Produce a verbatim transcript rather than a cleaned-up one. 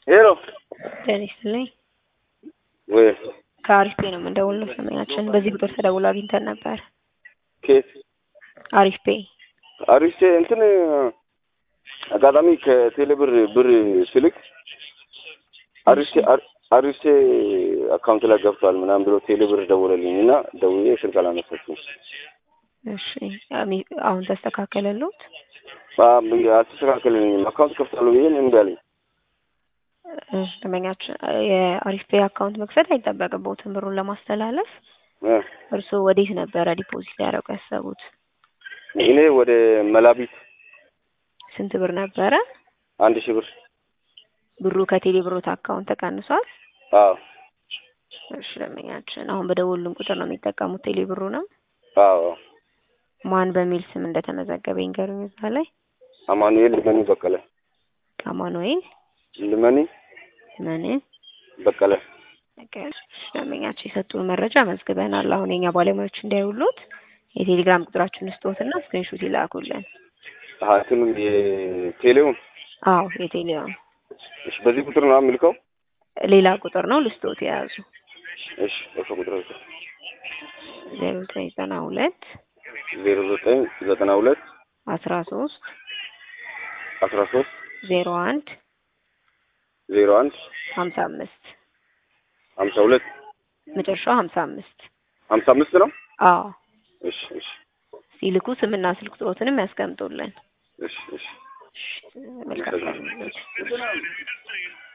ሄሎ ደህና ወይ ከአሪፍ ፔ ነው የምንደውለው። ሰማያችን በዚህ ቁጥር ተደውሎ አግኝተን ነበር። ኬት አሪፍ ፔ አሪፍ እንትን አጋጣሚ ከቴሌብር ብር ስልክ አሪፍ አሪፍ አካውንት ላይ ገብቷል ምናምን ብሎ ቴሌብር ደወለልኝና ደውዬ ስልክ አላነሳችም። እሺ አሁን ተስተካከለልዎት? አም አስተካከለልኝ አካውንት ከፍታለሁ ብዬ እምቢ አለኝ። እሺ ሰማያችን የአሪፍ ፔ አካውንት መክፈት አይጠበቅብዎትም ብሩን ለማስተላለፍ። እርስዎ ወዴት ነበረ ዲፖዚት ያደረጉ ያሰቡት? እኔ ወደ መላቢት። ስንት ብር ነበረ? አንድ ሺህ ብር። ብሩ ከቴሌ ብሮት አካውንት ተቀንሷል? አዎ። እሺ ለምኛችን አሁን በደወሉን ቁጥር ነው የሚጠቀሙት ቴሌ ብሩ ነው? አዎ። ማን በሚል ስም እንደተመዘገበ ይንገሩኝ እዛ ላይ። አማኑኤል ልመኒ በቀለ። አማኑኤል ልመኒ ልመኒ በቀለ። በቀለ። ለምኛችን የሰጡን መረጃ መዝግበናል። አሁን የኛ ባለሙያዎች እንዳይውሉት የቴሌግራም ቁጥራችሁን ስጡትና ስክሪንሾት ይላኩልን። አሃ እንትኑ የቴሌውን? አዎ የቴሌውን። እሺ በዚህ ቁጥር ነው የምልከው? ሌላ ቁጥር ነው ልስጦት የያዙ። እሺ እሱ ቁጥር ነው ዜሮ ዘጠኝ ዘጠና ሁለት ዜሮ ዘጠኝ ዘጠና ሁለት አስራ ሶስት አስራ ሶስት ዜሮ አንድ ዜሮ አንድ ሀምሳ አምስት ሀምሳ ሁለት መጨረሻው ሀምሳ አምስት ሀምሳ አምስት ነው? አዎ። እሺ እሺ ሲልኩ ስምና ስልክ ቁጥሮትንም ያስቀምጡልን። እሺ እሺ መልካም